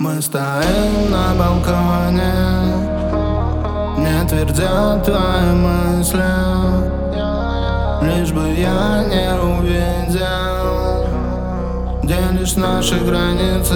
Мы стоим на балконе, не твердят твои мысли, лишь бы я не увидел, где лишь наши границы.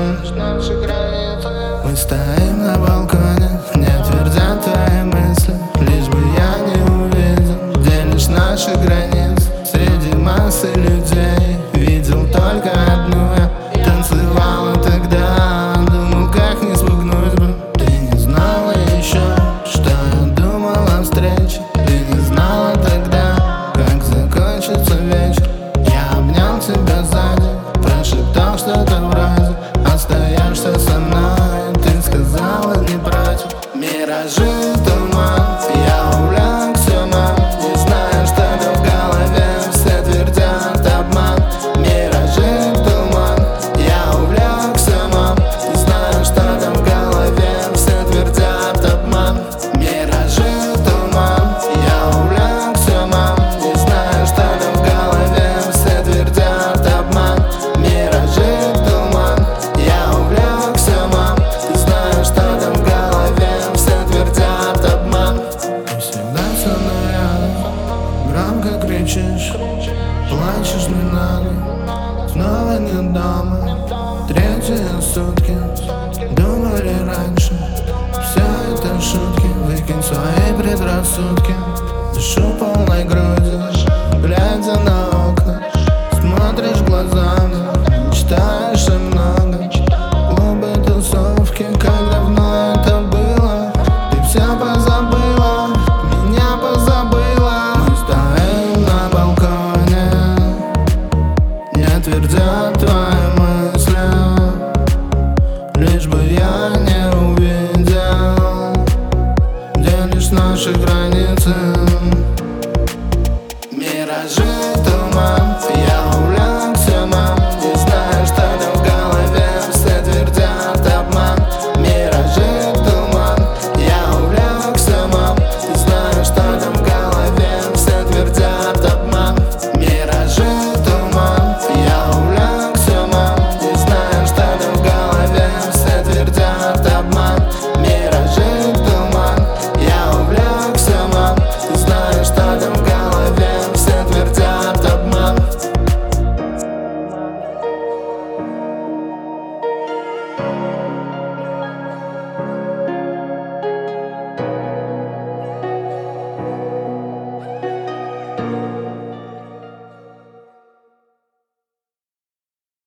Мы стоим на балконе, не твердят твои мысли, лишь бы я не увидел, где лишь наши границы. Среди массы людей видел только одну я. Танцевала тогда, думал, как не спугнуть бы. Ты не знала еще, что я думал о встрече. Ты не знала тогда, как закончится вечер. Я обнял тебя сзади, прошептал что-то вроде: остаешься со мной, ты сказала не против. Миражи, туман, я увлекся, мам. Не знаю, что там в голове, все твердят обман. Миражи, туман, я увлекся, мам. Не знаю, что там в голове, все твердят обман. Миражи, туман, я увлекся, мам. Не знаю, что там в голове, все твердят обман. Миражи, туман, я увлекся, мам. Не знаю, что там в голове, все твердят обман. Ты всегда со мной рядом, громко кричишь, плачешь не надо. Снова нет дома, третьи сутки. Думали раньше, все это шутки. Выкинь свои предрассудки, дышу полной грудью, глядя на окна. Смотришь глазами, мечтаешь о многом. Клубы, тусовки, как давно это было. Ты все позабыла, меня позабыла. Мы стоим на балконе, не твердят твои мысли, лишь бы я не